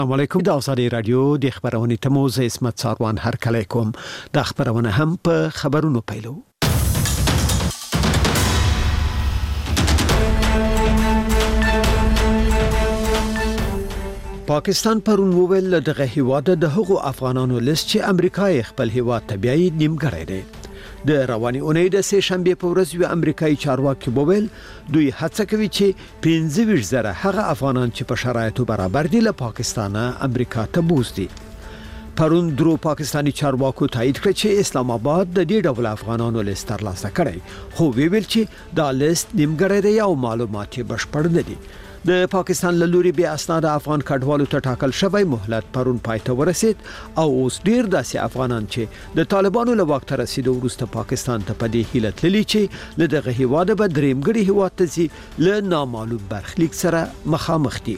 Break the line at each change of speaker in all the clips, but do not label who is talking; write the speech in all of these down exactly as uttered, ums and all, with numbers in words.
السلام علیکم. د آزادي رادیو د خبرونې تموز اسمت ساروان هر کله کوم د خبرونه هم په خبرونو پیلو. پاکستان پرون وویل دغه هیواد د هغو افغانانو لیست چې امریکا یې خپل هیواد ته بیاي نیمګړی دی. د رواني اونۍ د سه شنبه په ورځ یو امریکایي چارواکي وویل دوی هڅه کوي چې پنځه ویشت زره هغه افغانان چې په شرایطو برابر دي له پاکستانه امریکا ته بوزي. پرون درو پاکستانی چارواکو تایید کړ چې اسلام آباد د دې ډول افغانانو لیست ترلاسه کړی، خو ویل چې دا لیست نیمګړی دی او معلومات یې بشپړ نه دي. د پاکستان له لوري بیا اسناد افغان کډوالو ته ټاکل شوی مهلت پرون پایته ورسید او اوس ډیر داسې افغانان چې د طالبانو له وخت رسیدو وروسته پاکستان ته په دې هیله تللي چې له دغه هیواده به درېمګړي هیواد ته ځي له نامعلوم برخلیک سره مخامخ دي.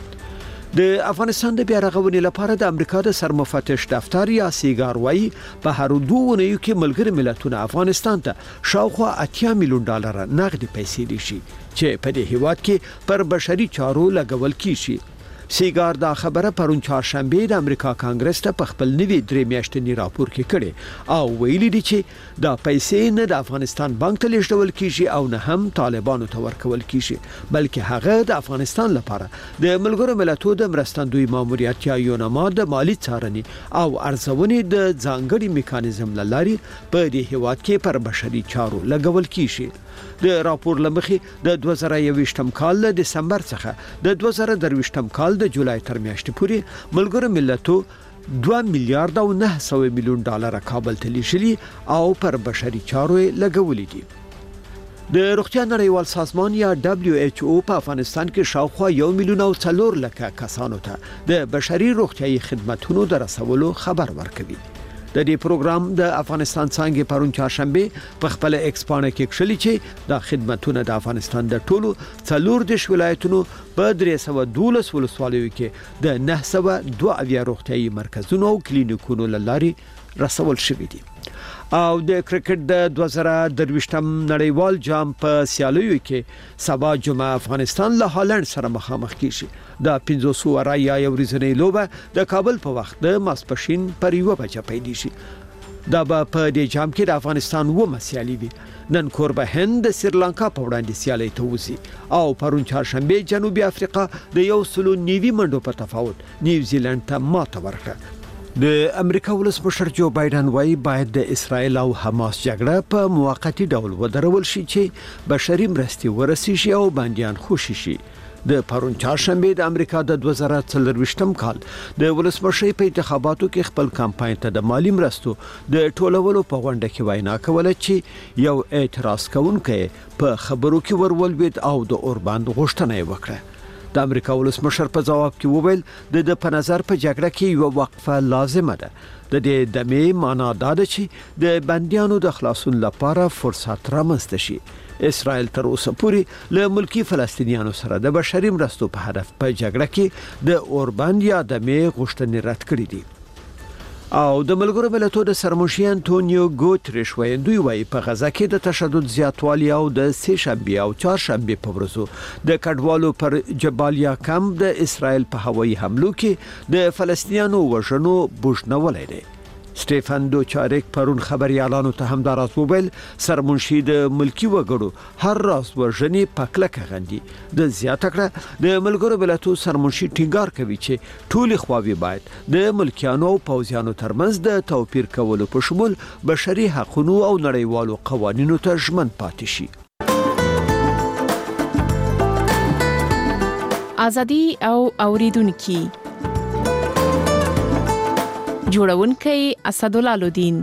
د افغانستان د بیا رغونې لپاره د امریکا د سرمفتش دفتر یا سیګار وایي په هر دوه اونیو کې ملګری ملتونه افغانستان ته شاوخوا اتیا میلیون ډالر نغدي پیسې دي شي چې په دې هیواد کې پر بشري چارو لګول کیږي. سیګار دا خبره پرون چهارشنبه د امریکا کانګرس ته په خپل نوي درې میاشتنی راپور کې کړي او ویلي دي چې دا پیسې نه د افغانستان بانک ته لیږدول کیږي او نه هم طالبانو ته ورکول کیږي، بلکې هغه د افغانستان لپاره د ملګرو ملتونو د مرستندوی ماموریت یا یوناما د مالی څارنې او ارزونې د ځانګړي میکانیزم لارې په دې هیواد کې پر بشري چارو لګول کیږي. د راپور لمخې د دوه زره یوویشتم کال د دسمبر څخه د دوه زره درویشتم کال د جولای تر میاشتې پورې ملګرو ملتونو دوه میلیارډ او نه سوه میلیون ډالر کابل ته لیږلي او پر بشري چارو لګولي دي. د روغتیا نړیوال سازمان یا دبلیو ایچ او په افغانستان کې شاوخوا یو میلیون او څلور لکه کسانو ته د بشري روغتیايي خدماتو د رسولو خبر ورکوي. د دې پروګرام د افغانستان څنګه پرون چهارشنبه په خپل ایکسپانه کې کښلي چې د خدماتونو د افغانستان د ټولو څلور د ولایتونو په درې سوه دولس ولسوالیو کې د نه سوه دوه اویا روغتیايي مرکزونو او کلینیکونو لارې رسول شوي دي. او د کرکټ د دوه زره درویشتم نړیوال جام په سیالیو کې سبا جمعه افغانستان له هالند سره مخامخ کیږي. د پنځوس اوره یا یو ورځنۍ لوبه د کابل په وخت د ماسپښین پر یوه بجه پیل شي. دا به په دې جام کې د افغانستان و مسیالي وي. نن کوربه هند د سریلانکا په وړاندې سیالي ته وځي او پرون چهارشنبه جنوبي افریقا د یو سلو نیوي منډو په تفاوت نیوزیلند ته ماته ورکړه. د امریکا ولسمشر جو بایدن وايي باید د اسرائیل او حماس جګړه په موقتی ډول ودرول شي چې بشري مرستې ورسیږي او بنديان خوشي شي. د پرون چهارشنبه د امریکا د دوه زره څلرویشتم کال د ولسمشر په انتخاباتو کې خپل کمپاین ته د مالی مرستو د ټولولو په غونډه کې وینا کوله چې یو اعتراض کوونکی په خبرو کې ورولوید او د اورباند غوښتنه وکړه. د امریکا ولسمشر په جواب کې وویل د د په نظر په جګړه کې یو وقفه لازمه ده. د دې دمه معنا دا ده چې د بنديانو د خلاصون لپاره فرصت رامنځته شي. اسرائیل تر اوسه پورې له ملکی فلسطینیانو سره د بشري مرستو په هدف په جګړه کې د اورباند یا دمه غوښتنې رد کړې دي. او د ملګرو ملتونو د سرمنشي انټونیو ګوتریش وایي وایي په غزا کې د تشدد زیاتوالی او د سه شنبه او چهارشنبه په ورځو د کډوالو پر جبالیا کمپ د اسرائیل په هوایي حملو کې د فلسطینیانو وژنو بوجنولای دی. سټيفن دوچارک پرون خبريالانو ته هم دا راز وویل سرمنشي د ملکی وګړو هر راز ورژنې پکلکه غندي. د زیاته کړه د ملګرو ملتونو سرمنشي ټینګار کوي چې ټول خواوی باید د ملکیانو او پوځیانو ترمنځ د توپیر کولو په شمول بشري حقوقو او نړیوالو قوانینو ته ژمن پاتې شي.
ازادي او اوریدونکو جوړونکی اسدالله لودین.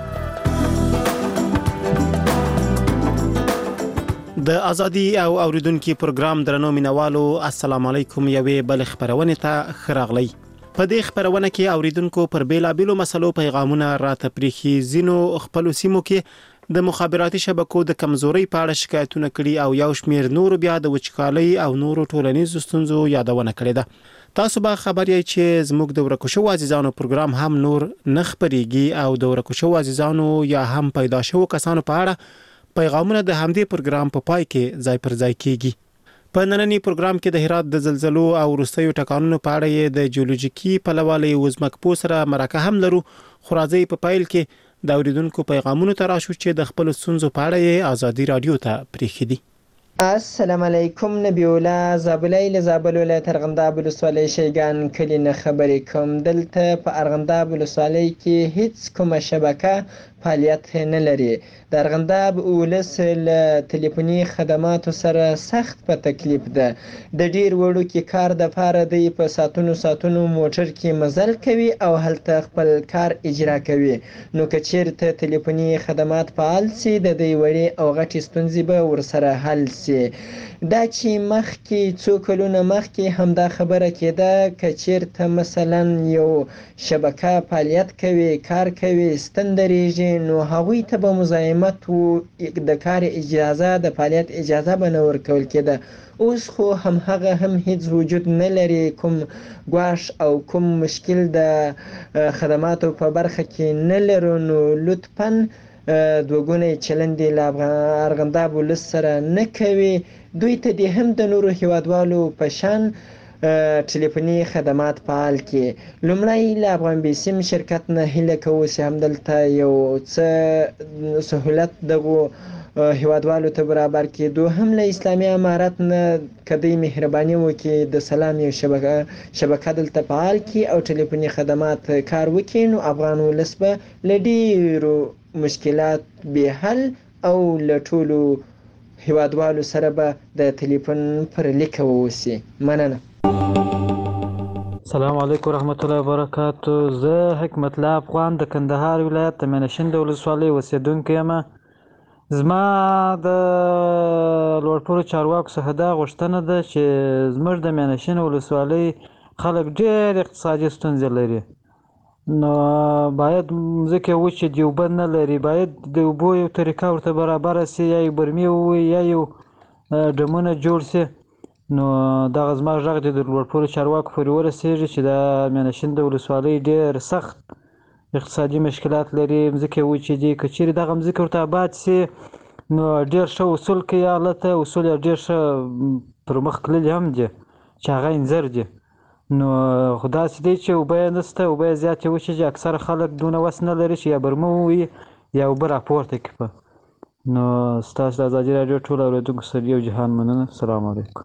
د ازادي او اوریدونکو پروګرام درنو مینوالو السلام علیکم. یوې بل خبرونه ته خراغلی. په دې خبرونه کې اوریدونکو پر بیلابیلو مسلو پیغامونه راته پریخي. زینو خپل سیمو کې د مخابراتي شبکو د کمزوري په اړه شکایتونه کړي او یو شمیر نور بیا د وچکالۍ او نورو ټولنیزو ستونزو یادونه کړې ده. تاسو به خبر یې چې زموږ د ورکوشو عزیزانو پروګرام هم نور نخبريږي او د ورکوشو عزیزانو یا هم پیدا شو کسانو په اړه پیغامونه د همدې پروګرام په پای کې ځای پر ځای کیږي. په نننی پروګرام کې د هرات د زلزلو او وروستیو ټکانونو په اړه یې د جیولوژیکي پلوالي وزمکپو سره مرکه هم لرو. خو راځي په پایل کې د اوریدونکو پیغامونو ته راشو چې د خپل ستونزو په اړه یې ازادي رادیو ته پریښي دي.
السلام علیکم. نبی الله زابلای له زابل ولایت ارغنداب ولسوالۍ شیګان کلی نه خبرې کوم. دلته په ارغنداب ولسوالۍ کې هیڅ کومه شبکه فعالیت نه لري. د ارغنداب ولس له ټلیفوني خدماتو سره سخت په تکلیف ده. د ډیر وړو کې کار د پاره دی په ساتونو ساتونو موټر کې مزل کوي او هلته خپل کار اجرا کوي. نو که چیرته ټلیفوني خدمات فعال سي د دې وړې او غټې ستونزې به ورسره حل سي. دا چې مخکې څو کلونه مخکې همدا خبره کېده که چیرته مثلا یو شبکه فعالیت کوي کار کوي ستن درېږي نو هغوی ته به مزاحمت و د کار اجازه د فعالیت اجازه به نه ورکول کېده. اوس خو هم هغه هم هیڅ وجود نه لري. کوم ګواښ او کوم مشکل د خدماتو په برخه کې نه لرو. نو لطفاً دوګونی چلند له ارغنداب ولس سره نه کوي. دوی ته دې هم د نورو هیوادوالو په شان ټلیفوني خدمات فعال کړي. لومړی له افغان بیسیم شرکت نه هیله کوو چې همدلته یو څه سهولت دغو هیوادوالو ته برابر کړي. دوهم له اسلامي امارت نه که دوی مهرباني وکړي د سلام یو شبکه شبکه دلته فعال کړي او ټلیفوني خدمات کار وکړي نو افغان ولس به له ډېرو مشکلات به حل او له ټولو هیوادوالو سره به د ټلیفون پر لیکه واوسي. مننه.
السلام علیکم ورحمت الله وبرکاتو. زه حکمت الله افغان د کندهار ولایت د مینشین د ولسوالۍ اوسیدونکی یم. زما د لوړپوړو چارواکو څخه دا غوښتنه ده چې زموږ د مینشین ولسوالۍ خلک ډېر اقتصادي ستونزې لري. نو باید ځکه وچې د اوبه نه لري باید د اوبو یو طریقه ورته برابره سي یا یو برمې ووي یا یو ډمونه جوړ سي. نو دغه زما غږ د لوړپوړو چارواکو پورې ورسېږي چې د مینشین د ولسوالۍ ډېر سخت اقتصادي مشکلات لري. مځکې وچې دي. که چیرې دغه مځکې ورته آباد سي نو ډېر ښه اصول کوي هلته. اصول یې ډېر ښه پر مخ تللي هم دي چې هغه انځر دي. نو خو داسې دی چې اوبه یې نشته. اوبه یې زیاتې وچې دي. اکثره خلک دونه وس نه لري چې یا برمه ووهي یا اوبه راپورته کړي. نو ستاسو د ازادي راډیو ټول اورېدونکو سره یو جهان مننه. السلام علیکم.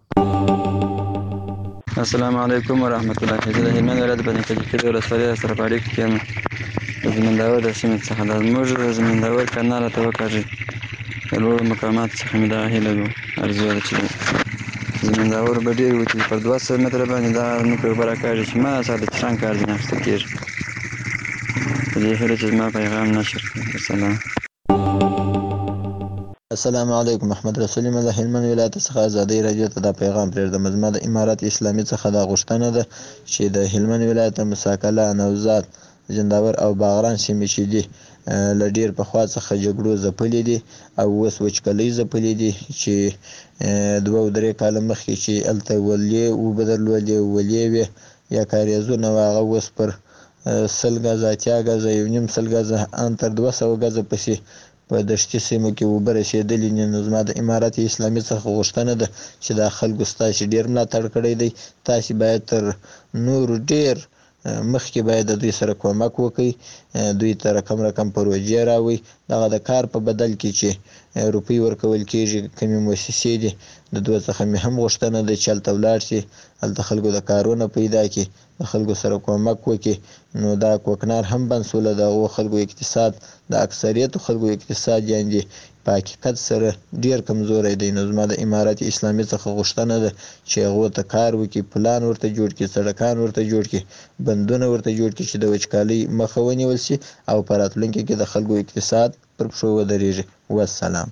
السلام علیکم ورحمت الله. زه د هلمند ولایت بني کجکي د ولسوالۍ سرپاړي کې یم. د زمینداور د سیمې څخه د زموږ د زمینداور کانال ته وکاږي. د لوړو مقاماتو څخه مې دا هیله ده ارزو ده چې زمینداور به ډېر وي چې پر دوه سوه متره باندې دا نوکۍ اوبه راکاږي چې ما سره د چران کار ځینې اخیستل کېږي. په دې هیله چې زما پیغام نشر کړي. السلام.
السلام علیکم. محمد رسول یم له هلمند ولایت څخه ازادي راډیو ته دا پیغام پرېږدم. زما د امارت اسلامي څخه دا غوښتنه ده چې د هلمند ولایت مساکله نوزاد زنداور او باغران سیمې چې دي له ډېر پخوا څخه جګړو ځپلې دي او اوس وچکالۍ ځپلې دي چې دوه او درې کاله مخکې چې هلته ولې اوبه درلودې ولې وې یا کاریزونه وه هغه اوس پر سل ګزه اتیا ګزه یو نیم سل ګزه ان تر دوه سوه ګزه پسې په دشتي سیمو کې اوبه رسېدلي دي. نو زما د امارت اسلامي څخه غوښتنه ده چې دا خلکو ستاسې ډېر ملاتړ کړی دی. تاسې باید تر نورو ډېر مخکې باید د دوی سره کومک وکړئ. دوی ته رقم رقم پروژې راوړئ. دغه د کار په بدل کې چې روپۍ ورکول کېږي کومې مؤسسې دي د دوی څخه مې هم غوښتنه ده چې هلته ولاړ شي هلته خلکو د کارونه پیدا کړي د خلکو سره کومک وکړي. نو دا کوکنار هم بند سوله د هغو خلکو اقتصاد د اکثریتو خلکو اقتصاد یعنې په حقیقت سره ډېر کمزوری دی. نو زما د امارت اسلامي څخه غوښتنه ده چې هغو ته کار وکړي پلان ورته جوړ کړي سړکان ورته جوړ کړي بندونه ورته جوړ کړي چې د وچکالۍ مخه ونیول شي او په راتلونکي کې د خلکو اقتصاد پر پښو ودرېږي. والسلام.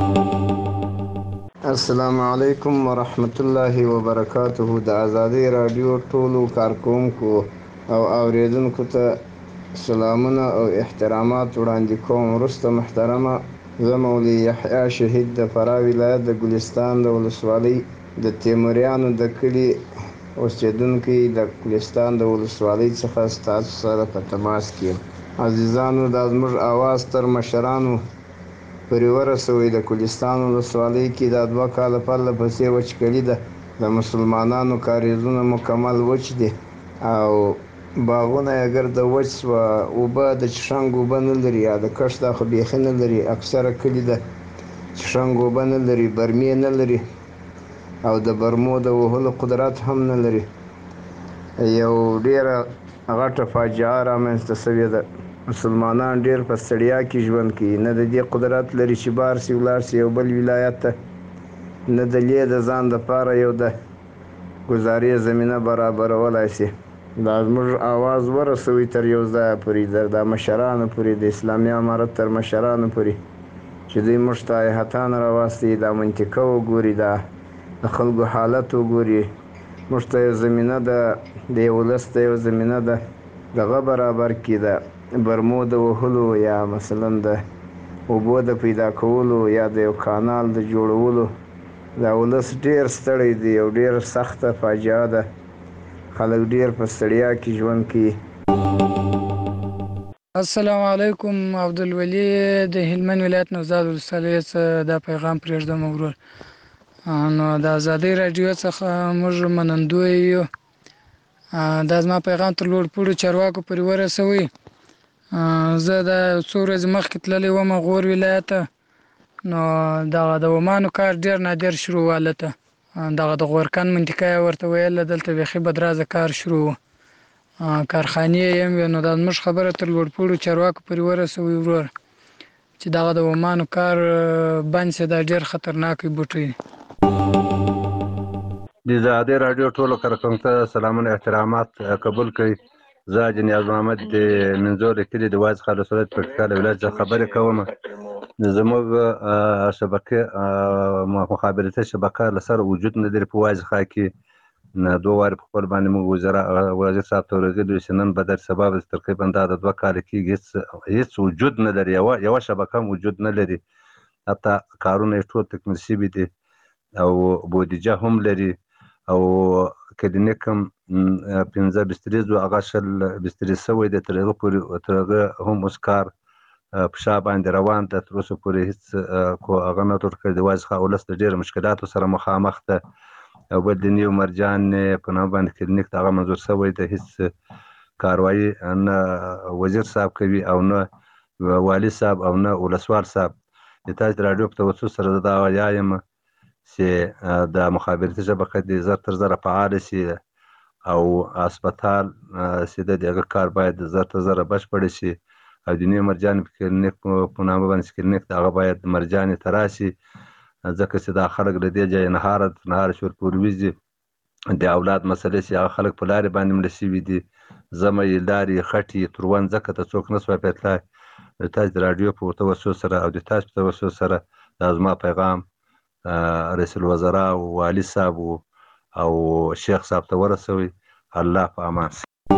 السلام علیکم ورحمت الله وبرکاته. د ازادي راډیو ټولو کارکوونکو او اوریدونکو ته سلامونه او احترامات وړاندې کوم. وروسته محترمه زه مولوي یحیی شهید د فراه ولایت د ګلستان د ولسوالۍ د تیموریانو د کلي اوسېدونکی د ګلستان د ولسوالۍ څخه ستاسو سره په تماس کې یم. عزیزانو دا زموږ اواز تر مشرانو پورې ورسوئ. د کوهستان ولسوالۍ کې دا دوه کاله پرله پسې وچکلي ده. د مسلمانانو کاریزونه مکمل وچ دي او باغونه یې ګرده وچ سوه. اوبه د چشنګ اوبه نه لري، یا د کښت دا خو بیخي نه لري. اکثره کلي د چشنګ اوبه نه لري، برمې نه لري او د برمو د وهلو قدرت هم نه لري. یو ډېره غټه فاجعه رامنځته سوې ده. مسلمانان ډېر په ستړیا کې ژوند کوي، نه د دې قدرت لري چې بار سي ولاړ سي یو بل ولایت ته، نه د لې د ځان دپاره یو د ګزارې زمینه برابرولی سي. دا زموږ آواز ورسوي تر یو ځایه پورې، د مشرانو پورې، د اسلامي امارت تر مشرانو پورې، چې دوی موږ ته هیحتان راواستوي، دا منطقه وګوري، دا د خلکو حالت وګوري، موږ ته یو زمینه ده، د یو ولس ته یو زمینه ده دغه برابر کړي، د برمو د وهلو یا مثلا د اوبو د پیدا کولو یا د یو کانال د جوړولو. دا ولس ډېر ستړی دی، یو ډېر سخته فاجعه ده. خلک ډېر په ستړیا کې ژوند کوي.
السلام علیکم. عبدالولي د هلمند ولایت نوزاد ولسوالۍ څخه دا پیغام پرېږدم ورور. نو د ازادۍ راډیو څخه موږ منندوی یو. دا زما پیغام تر لوړ پوړو چارواکو پورې ورسوئ. زه د څو ورځې مخکې تللی وم غور ولایت ته. نو دغه د ومانو کار ډېر نادر شروع و هلته. دغه د غورکن منطقه یې ورته ویله، دلته بیخي بدرازه کار شروع و، کارخانې یې هم وې. نو دا زموږ خبره تر لوړ پوړو چارواکو پورې ورسوئ ورور، چې دغه د ومانو کار بند شي. دا ډېر خطرناک بوټی دی.
د ازادۍ راډیو ټولو کارکوونکو ته سلامونه احترامات قبول کړئ. زه حاجي نیاز محمد د منځور کلي د واعظ خان ولسوالۍ پکتیکا ولایت څخه خبرې کوم. زموږ شبکې مخابراتي شبکه له سره وجود نه لري په واعظ خان کې. دوه وارې په خپل باندې موږ وزیر صاحب ته ورغلي چې نن به در سبا به تقریبا دا د دوه کاله کېږي هېڅ وجود نه لري، یوه شبکه هم وجود نه لري. حتی کارونه یې ټول تکمیل شوي دي او بودیجه هم لري او کلینیک هم پنځه بسترې زو هغه شل بسترې شوی دی. تر هغه پورې تر هغه هم اوس کار په شا باندې روان ده. تر اوسه پورې هېڅ هغه نه ټول کړی. د واعظ خان ولس د ډېرو مشکلاتو سره مخامخ ده. او بل د نیو مرجان په نامه باندې کلینیک د هغه منظور شوی دی. هېڅ کاروایي نه وزیر صاحب کوي او نه والي صاحب او نه ولسوال صاحب. د تاسو د راډیو په توسط سره زه دا وایم چې د مخابراتي شبکه دې زر تر زره فعاله شي او هسپتال چې د هغه کار باید زر تر زره بشپړ شي. او د نیو مرجان کلینیک په نامه باندې کلینیک د هغه باید مرجانې ته راشي، ځکه چې دا خلک له دې ځایه نهاره نهاره شور پورې وځي. د اولاد مسلې چې هغه خلک په لارې باندې مړه شوي دي، زمه یې لارې خټې تروند، ځکه ته څوک نه سوای پیتلی. د تاسو د راډیو په توسط سره او د تاسو په توسط سره دا زما پیغام رئیس الوزرا او والي صاحب او شیخ صاحب ته ورسوي. الله په امان.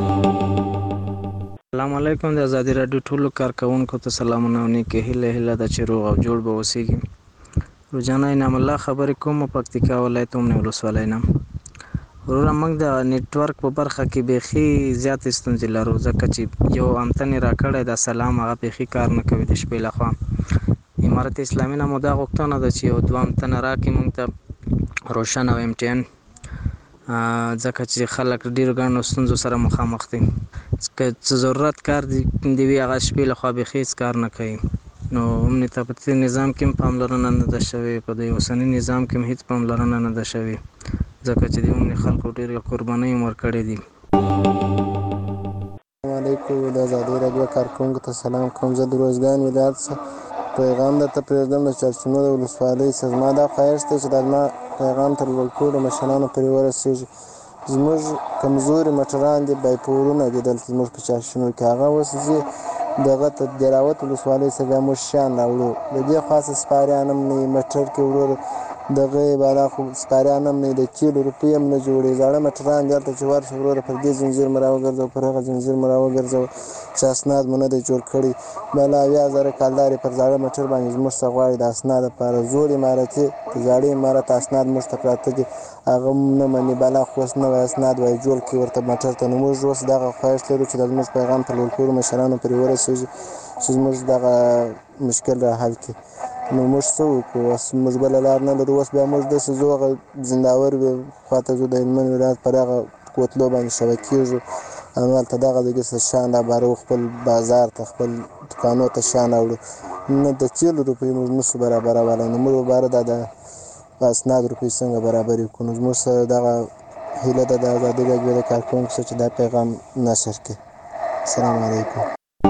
السلام علیکم. د ازادۍ راډیو ټولو کارکوونکو ته سلامونه او نیکې هیله هیله ده چې روغ او جوړ به اوسیږي. روزانه انعام الله خبرې کوم پکتیکا ولایت اومنه ولسوالۍ نه. وروره موږ د نیټورک په برخه کې بیخي زیات ستونزې لرو، ځکه چې یو امتن راکړی د سلام هغه بیخي کار نه کوي د شپې لخوا. امارت اسلامي نه مو دا غوښتنه ده چې یو دوه امتنه راکړي موږ ته روشن او ایم ټي ان، ځکه چې خلک ډېرو ګڼو ستونزو سره مخامخ دي. که څه ضرورت کار دی وي هغه شپې لخوا بیخي هېڅ کار نه کوي. نو امني طاقتي نظام کې هم پاملرنه نه ده شوې، په د اوسني نظام کې هم هېڅ پاملرنه نه ده شوې، ځکه چې د امني خلکو ډېرې قربانۍ هم ورکړې دي.
السلام علیکم. د ازادۍ راډیو کارکوونکو ته سلام کوم. زه د روزګان ولایت څخه پیغام درته پرېږدم د چارچینو د ولسوالۍ څخه. زما دا خواهش دی چې دا زما پیغام تر ټولو مشرانو پورې ورسېږي. زموږ کمزوري موټران دي، بایپورونه دي دلته زموږ په چارچینو کې. هغه اوس ځي دغه ته دراوت ولسوالۍ څخه بیا موږ شیان راوړو. د دې خاصه سپاریان هم نه وي موټر کې وروره، دغه یې بالا خو سپاریان هم نه وي، د کیلو روپۍ هم نه جوړوي. زاړه موټران دي هلته چې ورشي وروره پر دې زنځیر مو راوګرځوه، پر هغه زنځیر مو راوګرځوه چې اسناد مو نه دی جوړ کړی. بالا اویا زره کلدارې پر زاړه موټر باندې زموږ څخه غواړي د اسناد لپاره. زوړ امارتي د زاړه امارت اسناد موږ ته پراته دي، هغه هم نه مني. بالا خو اوس نوی اسناد وایي جوړ کړي ورته موټر ته. نو موږ اوس دغه خواهش لرو چې د زموږ پیغام په لوړ پوړو مشرانو پورې ورسېږي چې زموږ دغه مشکل را حل کړي. نو موږ څه وکړو؟ اوس موږ بله لار نه لرو. اوس بیا موږ داسې ځو هغه زنداور خواته ځو، د هلمند ولایت پر هغه کوتلو باندې شوه کېږو، همالته دغه دګې څه شیان رابارو، خپل بازار ته خپل دوکانو ته شیان راوړو. نه د تېلو روپۍ موږ نشو برابرولی، نو موږ باره دا د اسناد روپۍ څنګه برابرې کړو؟ نو زموږ سره دغه هیله ده د ازادي راډیو د کارکوونکو سره چې دا پیغام نشر کړي. السلام علیکم.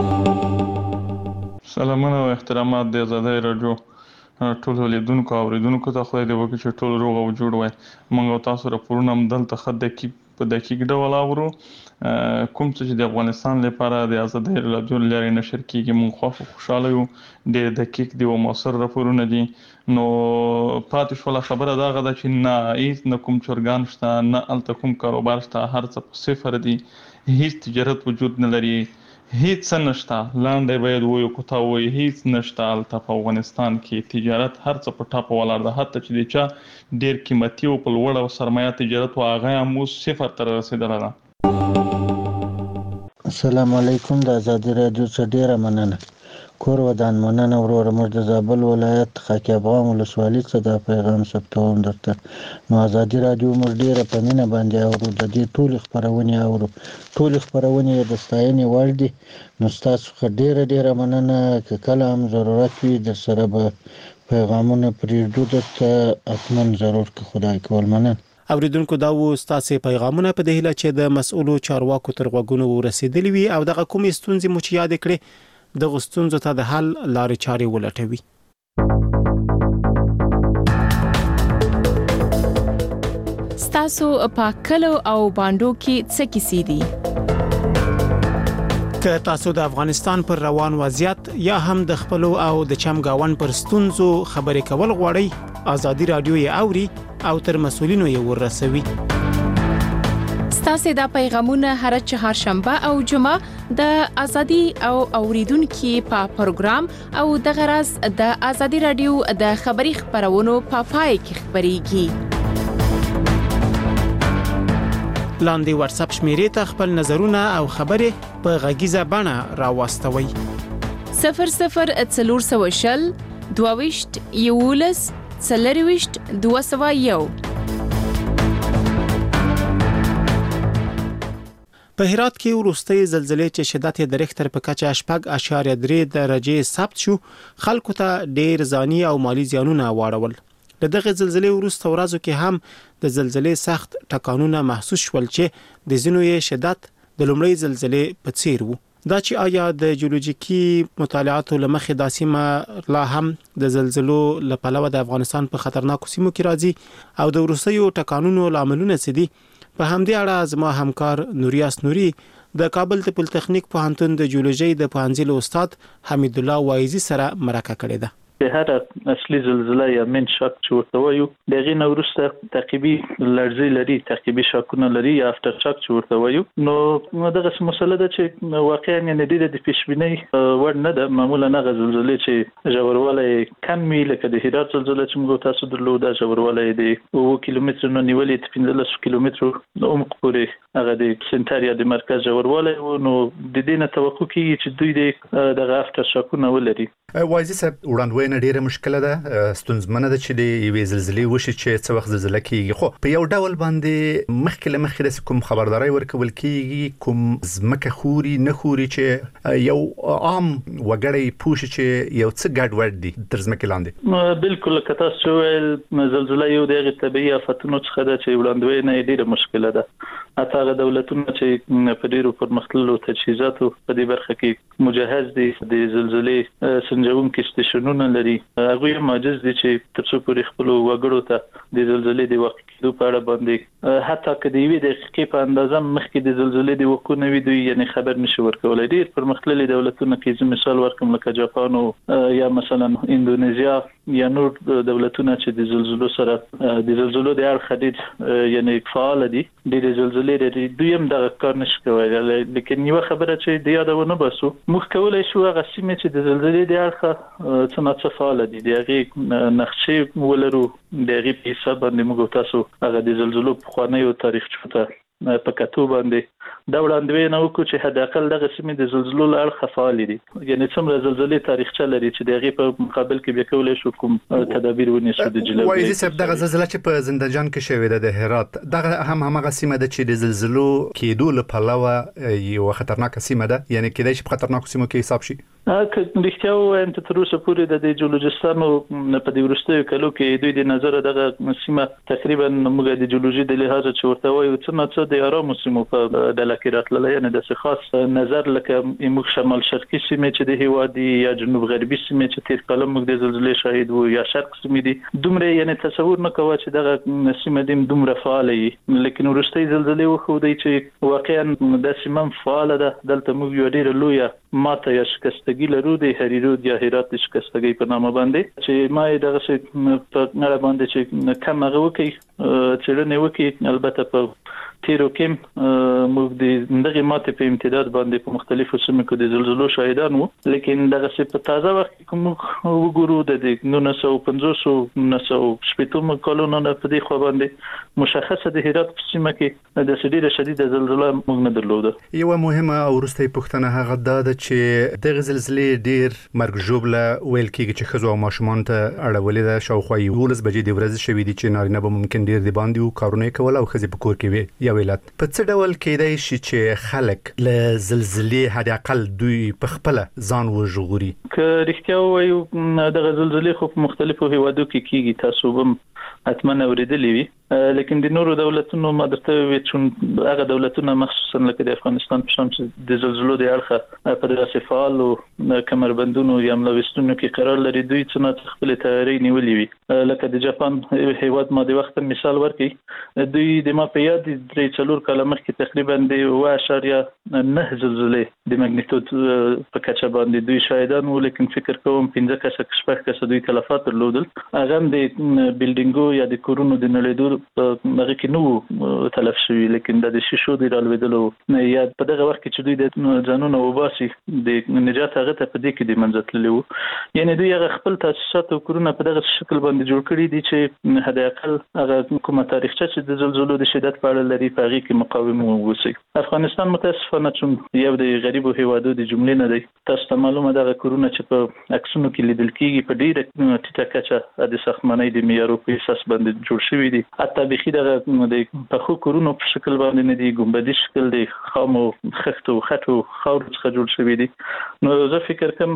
سلامونه او احترامات د ازادي راډیو ټول لیدونکو او اوریدونکو ته. خدای دې وکړي چې ټول روغ او جوړ وای. موږ او تاسو راپورونه هم دلته ښه دقیق په دقیق ډول اورو. کوم څه چې د افغانستان لپاره د ازادي راډیو لارې نشر کیږي موږ خو خوشاله یو. ډېر دقیق دي او موثر راپورونه دي. نو پاتې شوله خبره دغه ده چې نه هیڅ نه کوم چرګان شته، نه هلته کوم کاروبار شته، هر څه په صفر دي، هیڅ تجارت وجود نه لري، هیڅ څه نشته. لاندې باید وایو که تا وایي هیڅ نشته هلته په افغانستان کې. تجارت هر څه په ټاپه ولاړ ده. حتی چې د چا ډېر قیمتي او په لوړ او سرمایه تجارت و هغه هم اوس صفر ته رسېدلی ده.
السلام علیکم. د ازادي راډیو څخه ډېره مننه. کور ودان مننه وروره. موږ د زابل ولایت خاکی افغان ولسوالۍ څخه دا پیغام ثبتوم درته. نو ازادي راډیو موږ ډېره په مینه باندې اورو. د دې ټولې خپرونې اورو. ټولې خپرونې د ستاینې وړ دي. نو ستاسو څخه ډېره ډېره مننه. که کله هم ضرورت وي درسره به پیغامونه پرېږدو درته، حتما ضرور که خدای کول. مننه.
اوریدونکو دا و ستاسو پیغامونه په دې هیله چې د مسؤلو چارواکو تر غوږونو ورسېدلي وي او دغه کومې ستونزې مو چې یاد کړې دغه ستونزو ته د حل لارې چارې ولټوي.
ستاسو په کلو او باندو کې څه کیسې دي؟
که تاسو د افغانستان پر روان وضعیت یا هم د خپلو او د چمګاون پر ستونزو خبرې کول غواړئ، ازادي راډیو یې اوري او تر مسؤلینو یې ورسوي.
ستاسو دا پیغامونه هر چهارشنبه او جمعه د ازادي او اوریدونکو په پروګرام او د غرض د ازادي راډیو د خبري خبرونو په پای کې خبريږي.
لاندې واتس اپ شمیرې ته خپل نظرونه او خبرې په غږیزه بڼه راوستوي.
صفر صفر څلور سوه شل دوه ویشت یولس څلور ویشت دوه سوه یو.
په هرات کې وروستۍ زلزلې چې شدت یې د ریختر په کچه شپږ اعشاریه درې درجې ثبت شو، خلکو ته ډېر ځاني او مالی زیانونه واړول. له دغه زلزلې وروسته ورځو کې هم د زلزلې سخت ټکانونه محسوس شول چې د ځینو یې شدت د لومړۍ زلزلې په څیر وو. دا چې آیا د جیولوژیکي مطالعاتو لمخې دا سیمه لا هم د زلزلو له پلوه د افغانستان په خطرناکو سیمو کې راځي او د وروستیو ټکانونو لاملونه څه دي، په همدې اړه زما همکار نوریاس نوري د کابل د پولیټیکنیک پوهنتون د جیولوژي د پوهنځي استاد حمید الله وایزي سره مرکه کړې ده.
هر اصلي زلزله یا من شاک چې ورته وایو دغه نه وروسته تعقیبي لړزې لري، تعقیبي شاکونه لري یا افټر شاک چې ورته وایو. نو دغه مسله ده چې واقعا یعنی د پیشبینۍ وړ نه ده. معمولا هغه زلزلې چې ژوروالی کم وي لکه د هرات زلزله چې موږ تاسو درلوده ژوروالی د اوه کیلومترو نه نیولې تر پنځلس کیلومترو عمق پورې هغه د سنټر یا د مرکز ژوروالی و. نو د دې نه توقع کیږي چې دوی دغه افټر شاکونه ولري.
وایزي صاحب وړاندوینه ډیره مشکله ده، ستونزمنه ده چې د یوې زلزلې وشي چې څه وخت زلزله کیږي، خو په یو ډول باندې مخکې له مخکې د کوم خبرداري ورکول کیږي، کوم ځمکه خوري نه خوري چې یو عام وګړی پوښي چې یو څه ګډ وډ دي تر ځمکې لاندې.
بالکل که تاسو ویل زلزله یو دغه طبيعي آفتونو څخه ده چې وړاندوینه ډیره مشکله ده. اته هغه دولتونه چې په ډیرو پرمختللو تجهیزاتو په دې برخه کې مجهز دي، د زلزلې سنجونکي سټیشنونه لري، هغه هم عاجز دي چې تر څو پورې خپل وګړو ته د زلزلې د واقع کېدو په اړه باندې حتی که د یوې دقیقې په اندازه مخکې د زلزلې د وقوع نه وي دوی یعنی خبر نشي ورکولی. ډېر پرمختللي دولتونه کې زه مثال ورکوم لکه جاپان یا مثلا اندونیزیا یا نور دولتونه چې د زلزلو سره د زلزلو د اړخ ډېر یعنی فعال دي، ډېر زلزلې لري، دوی هم دغه کار نشي کولی. لیکن یو خبره چې د یادونه باسو موږ کولای شو هغه سیمې چې د زلزلې د اړخ څه نه څه فعال دي د هغې نقشې ولرو، د هغې په حساب باندې موږ تاسو هغه د زلزلو پخوانیو تاریخچو ته په کتو باندې دا وړاندوینه وکړو چې حد اقل دغه سیمې د زلزلو له اړخه فعال دي، یعنی څومره زلزلې تاریخچه لري چې دغه په مقابل کې به کولای شو کوم تدابیر ونیسو د جلوي.
وایي چې دغه زلزلہ چې په زندهجان کې شوې ده د هرات، دغه هم همغه سیمه ده چې د زلزلو کېدو له پلوه یو خطرناک سیمه ده، یعنی کېدای شي په خطرناکو سیمو کې حساب شي.
که رښتیا ووایم ته تر اوسه پورې د جیولوجستانو په دې وروستیو کلو کې دوی د نظر دغه سیمه تقریبا موږ د جیولوژي د لحاظ چې ورته وایو څه نه څه د آرامو سیمو په ډله کې راتللی، یعنی د خاص نظر لکه موږ شمال شرقي سیمې چې د هیواد دي یا جنوب غربي سیمې چې تیر کال موږ د زلزلې شاهد وو یا شرق سیمې دي، دومره یعنی تصور نه کوه چې دغه سیمه دیم دومره فعاله وي، لیکن وروستۍ زلزلې وښودي چې واقعا د سیمه فعاله ده. دلته موږ یو ډېر لویه ماته یا شکستګي لرو د هریرود یا هرات د شکستګي په نامه باندې چې ما یې دغه څه په نړۍ باندې چې کم هغه وکړي څېړنې وکړي. البته په تیرو کې موږ د دغه ماته په امتداد باندې په مختلفو سیمو کې د زلزلو شاهدان وو، لیکن دغه څه په تازه وخت کې موږ وګورو د نولس سوه پنځوس نولس سوه شپږم کلونو نه په دې خو باندې مشخصه د هرات په سیمه کې د ډېره شدیده زلزلہ موږ نه درلوده.
یو مهمه او وروستۍ پوښتنه هغه ده چې دغه زلزلې ډېر مرګ ژوبله ویل کېږي چې ښځو او ماشومان ته اړولې ده. شاوخوا یولس بجې د ورځې شوې دي چې نارینه به ممکن ډېر د باندې وو کارونه یې کول او ښځې په کور کې وي. یا ویلات په څه ډول کېدای شي چې خلک له زلزلې حد اقل دوی په خپله ځان وژغوري؟
که رښتیا ووایو دغه زلزلې خو په مختلفو هیوادو کې کېږي، تاسو به حتما اورېدلې وي، لیکن د نورو دولتونو ما درته وی چې هغه دولتونه مخصوصا لکه د افغانستان په شان چې د زلزلو د اړخه په داسې فعال او کمربندونو یا ملوثونو کې قرار لري، دوی څنګه خپل تیاری نیولې وي. لکه د جاپان هیواد ما د وخت مثال ورکړي، دوی د ما په یاد درې څلور کاله مخکې تقریبا د اوه اعشاریه نه زلزلې د ماګنیټود په کچه باندې دوی شاهدان وو، لیکن فکر کوم پنځه کسه شپږ کسه دوی تلفات درلودل. هغه د بلډینګو یا د کورونو د نړېدو هغه کې نو تلف شوی، لیکن د شیشو د رالوېدلو یا په دغه وخت کې چې دوی د ځانونه وباسي د نجات هغه ته په دې کې د منځ تللی وو. یعنی دوی هغه خپل تاسیسات او کورونه په دغه شکل باندې جوړ کړي دي چې حد اقل هغه کومه تاریخچه چې د زلزلو د شدت په اړه لري په هغې کې مقاومه واوسي. افغانستان متاسفانه چون یو د غریبو هیوادو د جملې نه دی، تاسو ته معلومه دغه کورونه چې په عکسونو کې لیدل کېږي په ډېره ټیټه کچه د ساختمانۍ د معیارو په اساس باندې جوړ شوي دي. حتی بخي دغه د پخو کورونو په شکل باندې نه دي، ګنبدي شکل دی، خامو خښتو خټو خاورو څخه جوړ شوي دي. نو زه فکر کوم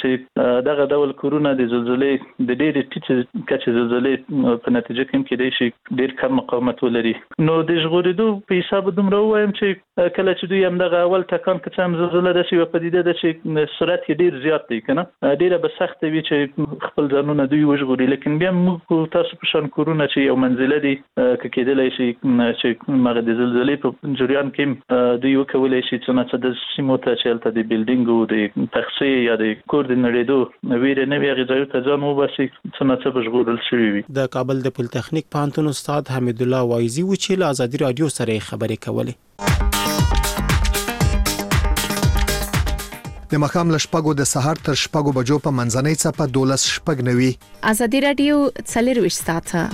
چې دغه ډول کورونه د زلزلې د ډېرې ټیټې کچې زلزلې په نتیجه کې کېدای شي ډېر کم مقاومت ولري. نو د ژغورېدو په حساب دومره ووایم چې کله چې دوی همدغه اول ټکان که څه هم زلزله داسې یوه پدیده ده چې سرعت یې ډېر زیات دی، که نه ډېره به سخته وي چې خپل ځانونه دوی وژغوري. لیکن بیا موږ تاسو په شان کورونه چې یو منزله دي که کېدلی شي چې هغه د زلزلې په جریان کې دوی وکولی شي څه نه څه د سیمو ته چې هلته د بلډینګو د تخصې یا د کور د نړېدو ویره نه وي هغې ځایو ته ځان وباسي څه نه څه به ژغورل شوي وي.
د کابل د پولتخنیک پوهنتون استاد حمید الله وایزي و چې له ازادي راډیو سره خبرې کولې.
د مخام له شپږو د سهار تر شپږو بجو په منځنۍ څپه دولس شپږ نوي.
ازادي راډیو څلرویشت ساعته.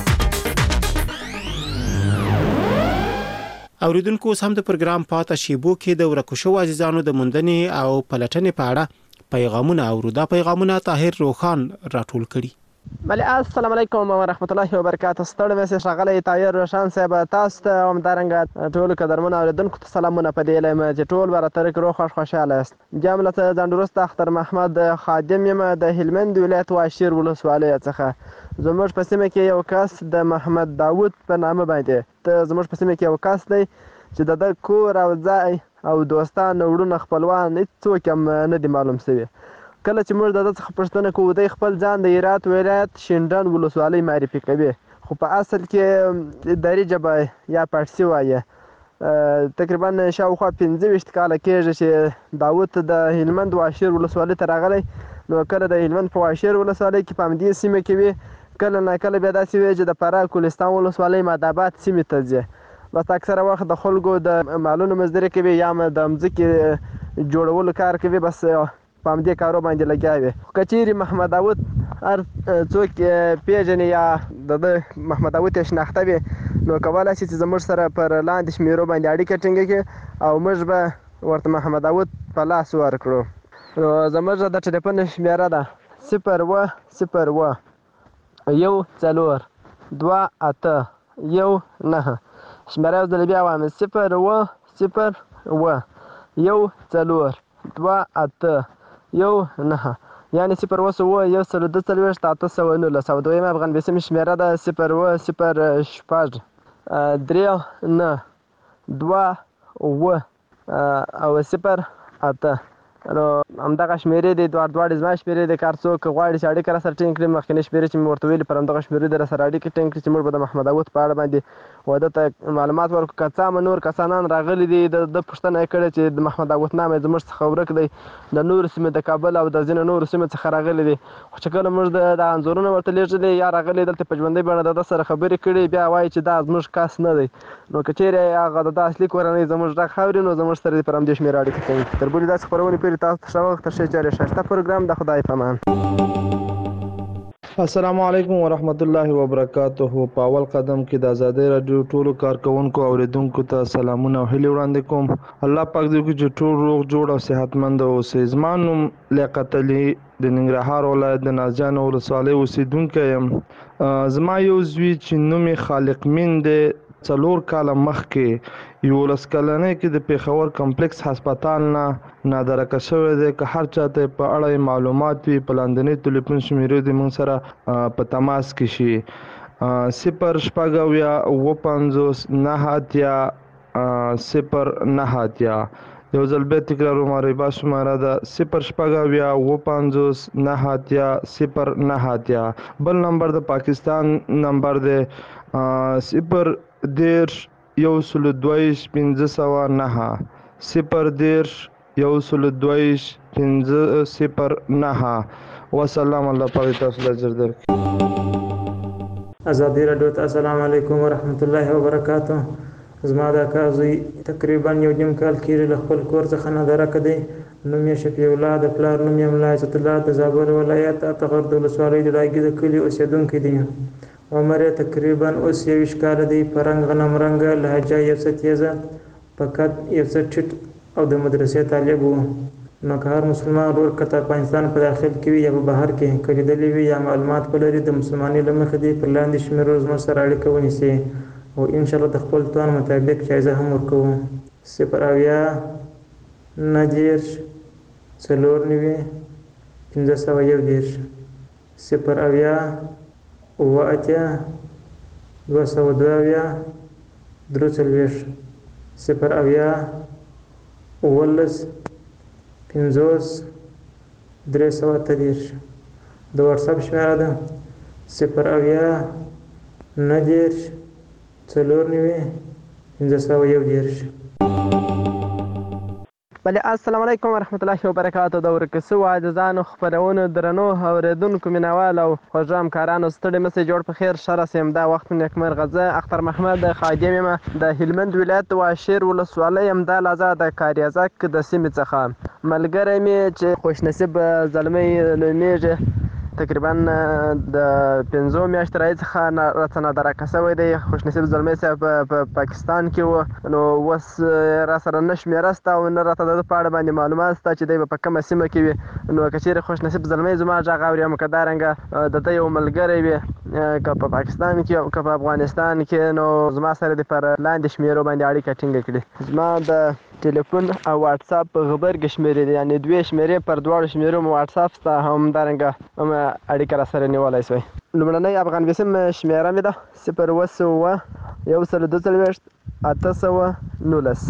اوریدونکو سم د پروګرام پاته شیبو کې د ورکو شو عزیزانو د مندنې او پلټنې په اړه پیغامونه اورو. دا پیغامونه طاهر روخان راټول کړي.
بله السلام علیکم ورحمت الله وبرکاته. ستړی مې ښاغلی طاهر روشان صاحب، تاسو ته همدارنګه ټولو قدرمنو اوریدونکو ته سلامونه په دې هیله یم چې ټول به راته روغ خوښ خوشحاله یاست. بیا هم له ځان وروسته اختر محمد خادم یم د هلمند ولایت واشیر ولسوالۍ څخه. زموږ په سیمه کې یو کس د محمد داود په نامه باندې ته زموږ په سیمه کې یو کس دی چې د ده کور او ځای او دوستان وروڼه خپلوان هېڅوک هم نه دي معلوم شوي. کله چې موږ د ده څخه پوښتنه کوو دی خپل ځان د هرات ولایت شینډنډ ولسوالۍ معرفي کوي، خو په اصل کې دري ژبه یا پارسي وایي. تقریبا شاوخوا پنځه ویشت کاله کېږي چې داود د هلمند واشیر ولسوالۍ ته راغلی. نو کله د هلمند په واشیر ولسوالۍ کې په همدې سیمه کې وي، کله نه کله بیا داسې وي چې د فراه کوهستان ولسوالۍ مادآباد سیمې ته ځي. بس اکثره وخت د خلکو د مالونو مزدوري کوي یا هم د مځکې جوړولو کار کوي، بس په همدې کارو باندې لګیا وي. که چیرې محمد داود هر څوک پیژني یا د ده محمد داود یې شناخته وي، نو کولای شي چې زموږ سره پر لاندې شمیرو باندې اړیکه ټینګه کړي او موږ به ورته محمد داود په لاس ورکړو. نو زموږ د ټلیفون شمیره ده صفر اوه صفر اوه یو څلور دوه اته یو نهه. شمیره یو ځل بیا وایم صفر اوه صفر اوه یو څلور دوه اته یو نهه، یعنې صفر اوه اوه یو سل دوه څلوېښت اته سوه نولس. او دویمه افغان بیسیم شمیره ده صفر اوه صفر شپږ درې نه دوه اوه او صفر اته. نو همدغه شمیرې دي، دواړه دواړې زما شمیرې دي. که هر څوک غواړي چې اړیکه راسره ټینګ کړي، مخکینۍ شمیرې چې مې ورته ویلي پر همدغه شمیرې دې راسره اړیکه ټینګ کړي چې موږ به د محمد داود په اړه باندې واده ته معلومات ورکړو. که څه هم نور کسانان راغلي دي د ده پوښتنه یې کړې چې د محمد داود نام یې زموږ څخه ورک دی، د نورو سیمې د کابل او د ځینو نورو سیمو څخه راغلي دي. خو چې کله موږ د د انځورونه ورته لیږلي یا راغلي دلته په ژوندۍ بڼه د ده سره خبرې کړي، بیا وایي چې دا زموږ کس نه دی. نو که چیرې هغه د ده اصلي کورنۍ زموږ غږ اوري نو زموږ سره دې پر همدې شمېره اړیکه ټینګ کړي. تر بلې داسې خپرونې پورې تاسو ته ښه وخت، ښه چارې، ښایسته پروګرام. د خدای په امان.
السلام علیکم ورحمت الله وبرکاته. په اول قدم کې د ازادۍ راډیو ټولو کارکونکو اوریدونکو ته سلامونه او هیلې وړاندې کوم. الله پاک دې وکړي چې ټول روغ جوړ او صحتمند اوسئ. زما نوم لیاقت علي د ننګرهار ولایت د نازجان ولسوالۍ اوسیدونکی یم. زما یو زوی چې نوم یې خالق مین دی، څلور کاله مخکې یولس کلنۍ کې د پېښور کمپلکس هسپتال نه نادرکه شوی دی. که هر چاته په اړه معلومات وي په لاندنۍ ټلیفون شمیرې دې موږ سره په تماس کې شي. صفر شپږ اویا اوه پنځوس نهه اتیا صفر نهه اتیا. یو ځل بیا تکراروم، ربا شماره ده صفر شپږ اویا اوه پنځوس نهه اتیا صفر نهه اتیا. بل نمبر د پاکستان نمبر دی صفر دېرش یو سل دوهویشت پنځه سوه نهه صفر دېرش یو سل دوهویشت پنځه صفر نهه. وسلام. الله پاک تاسو ته اجر درکړي.
ازادي راډیو ته السلام علیکم ورحمت الله وبرکاته. زما د اکا زوی تقریبا یو نیم کال کېږي له خپل کور څخه نادرکه دی. نوم یې شفیع الله، د پلار نوم یې ملا عزت الله، د زابل ولایت اتغر د ولسوالۍ د لاګي د کلي اوسېدونکی دی. عمر یې تقریبا اوس یویشت کاله دی. په رنګ غنم رنګه، لهجه یو څه تیزه، په قد یو څه ټیټ او د مدرسې طالب و. نو که هر مسلمان ورور که د افغانستان په داخل کې وي یا په بهر کې که لیدلی وي یا معلومات ولري، د مسلمانۍ له مخې دې پر لاندې شمېرو زموږ سره اړیکه ونیسي او انشاءالله د خپل توان مطابق جایزه هم ورکوو. صفر اویا نهه دېرش څلور نوي پنځه سوه یو دېرش. صفر اویا اوه اتیا دوه سوه دوه اویا درې څلوېښت. صفر اویا اوولس پنځوس درې سوه اته دېرش. د واتساپ شمېره ده صفر اویا نهه دېرش څلور نوي پنځه سوه یو دېرش.
بله السلام علیکم ورحمت الله وبرکاته. د ورکه سوو عزیزانو خپرونو درنو اورېدونکو مینوال او خوږو همکارانو ستړي مسئ، جوړ په خیر، ښه راسئ. همدا وخت مې نیکمرغه. زه اختر محمد خادم یم د هلمند ولایت د واشیر ولسوالۍ همدا لحظه د کاریزک د سیمې څخه. ملګری مې چې خوشنصیب زلمی نومیږي، تقریبا د پنځو میاشتو راهیسې څخه راته نادرکه شوی دی. خوشنصیب زلمی صاحب په پاکستان کې و، نو اوس را سره نه شمېره شته او نه راته د ده په اړه باندې معلومات شته چې دی به په کومه سیمه کې وي. نو که چېرې خوشنصیب زلمی زما غږ اوري هم که دارنګه د ده یو ملګری وي که په پاکستان کې او که په افغانستان کې، نو زما سره دې پر لاندې شمېرو باندې اړیکه ټینګه کړي. زما د ټلیفون او واتساپ غبرګې شمېرې دي، یعنې دوې شمېرې پر دواړو شمېرو مو واتساپ شته، همدارنګه هم اړیکه را سره نیولی شوی. لومړنۍ افغان بیسیم شمېره مې ده صفر اوه سوه یو سل دوه څلوېښت اته سوه نولس.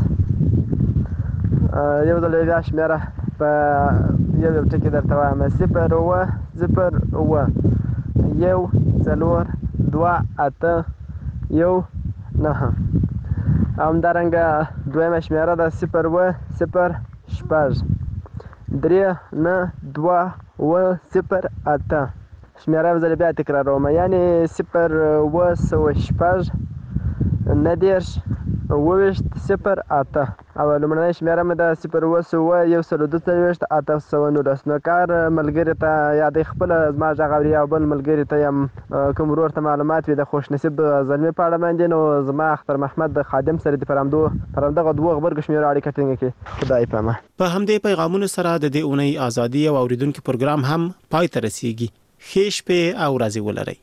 یو ځل بیا شمېره په یو یو ټکي درته وایم صفر اوه صفر اوه یو څلور دوه اته یو نهه. همدارنګه دویمه شمېره ده صفر اوه صفر شپږ درې نه دوه اوه صفر اته. شمېره یو ځل بیا تکراروم، یعنې صفر اوه سوه شپږ نهه دېرش اوويشت صفر اته او لمړنۍ شمیره مې د صفر اوه سوه یو سل دوه څلوېښت اته سوه نولس. نو کار ملګري ته یا د خپل زما غږ اوري او بل ملګري ته یم کوم ورور ته معلومات وي د خوشنصیب زلمي په اړه باندې، نو زما اختر محمد د خادم سره د پرامدو پرامدغه دوه خبرګ شمیره اړیکه ټینګه کړي. خدای پامه.
په همدې پیغامونو سره د دې اونۍ ازادي او اوریدونکو پروګرام هم پای ته رسیږي. ښه شپه او ورځې ولرئ.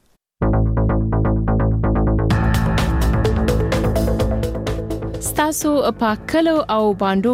ستاسو په کلو او باندو